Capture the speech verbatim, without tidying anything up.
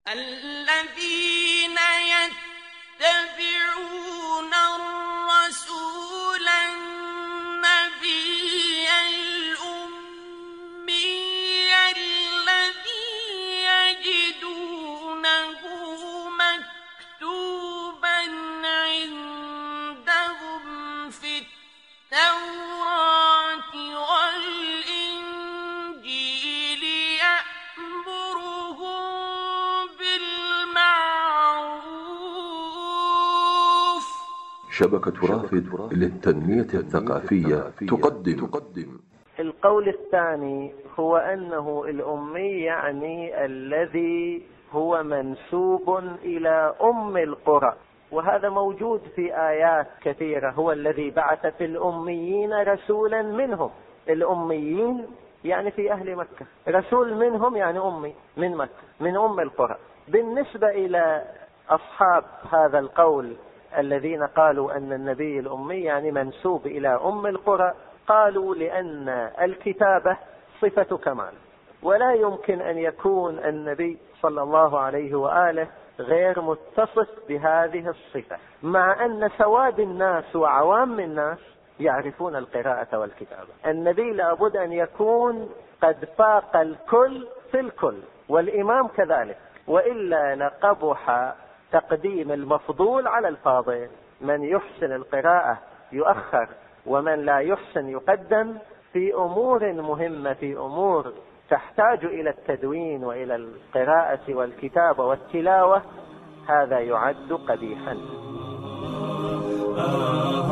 الذين يتبعون الرسول النبي الأمي الذي يجدونه مكتوبا عندهم في التوراة والإنجيل يأمرهم بالمعروف. شبكة رافد للتنمية الثقافية تقدم. القول الثاني هو أنه الأمي يعني الذي هو منسوب إلى أم القرى، وهذا موجود في آيات كثيرة. هو الذي بعث في الأميين رسولا منهم. الأميين يعني في أهل مكة، رسول منهم يعني أمي من مكة، من أم القرى. بالنسبة إلى أصحاب هذا القول الذين قالوا أن النبي الأمي يعني منسوب إلى أم القرى، قالوا لأن الكتابة صفة كمال، ولا يمكن أن يكون النبي صلى الله عليه وآله غير متصف بهذه الصفة، مع أن سواد الناس وعوام الناس يعرفون القراءة والكتابة. النبي لابد أن يكون قد فاق الكل في الكل، والإمام كذلك، وإلا لقبح تقديم المفضول على الفاضل. من يحسن القراءة يؤخر، ومن لا يحسن يقدم في أمور مهمة، في أمور تحتاج إلى التدوين وإلى القراءة والكتابة والتلاوة. هذا يعد قبيحا.